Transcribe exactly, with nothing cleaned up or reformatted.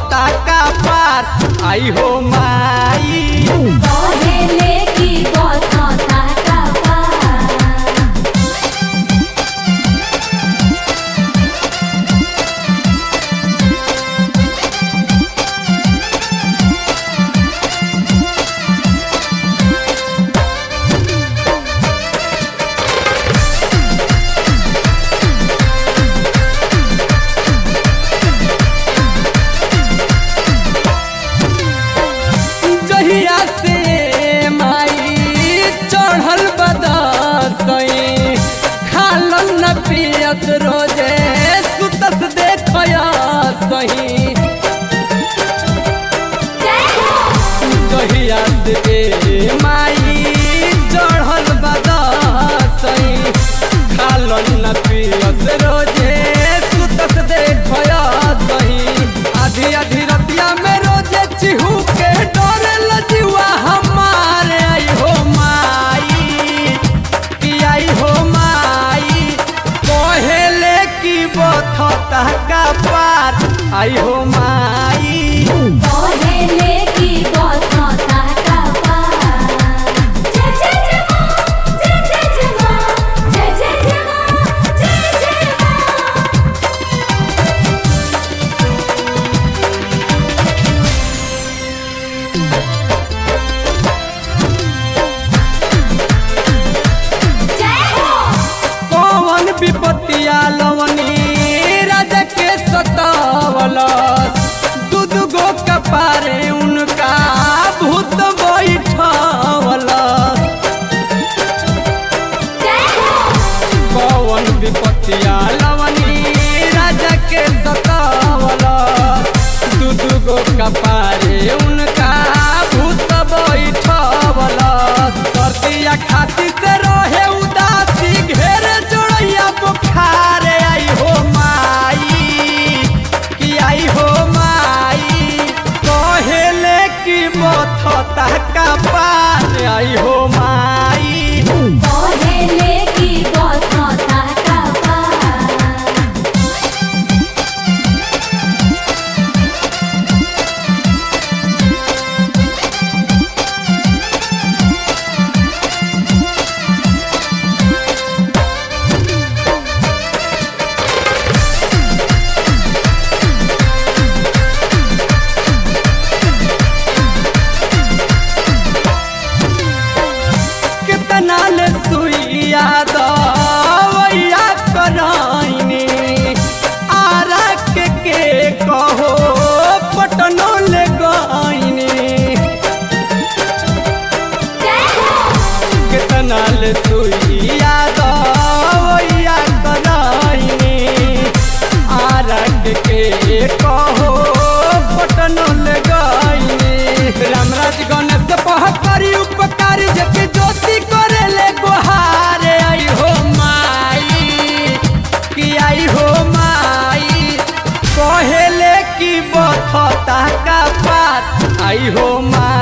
बथता का पार आई हो माई कहेले की बथता का पार। जहिया से माई चढ़ल बदसई खालन न पियस रोजे सुतस देखया सही जहिया से माई चढ़ल बदसई खालन न पियस रोजे सुतस देखया सही आधी आधी रतिया में रोजे चिहू के डर लजुआ हमारे आई हो माई कि आई हो माई कहेले की बथता का पार आई हो माई कहेले की बथता का पार। जय जय जय माँ, जय जय जय माँ, जय जय जय माँ, जय जय माँ। जय हो। कौन विपत्तिया लवनी राजा के सतावलस दूध गो कपारे उनका भूत बैठवलस जय हो। कौन विपत्तिया लवनी राजा के सतावलस दूध गो कपारे उनका भूत बैठवलस सर्दिया खांसी से रहे उदासी घेर जोड़ैया बुखार आई हो माई कि आई हो माई कहेले की बथता का पार आई हो माई कहेले की बथता का पार। कितना ले सुइया दवैया कराइनी आरा के के कहो पटनो ले गइनी जय हो। कितना ले सुइया दवैया कराइनी आरा के के कहो पटनो ले गइनी रामराज गणेश पह करी उपकारी जके ज्योति करे ले गोहारे आई हो माई कि आई हो माई कहेले की बथता का पार आई हो माई।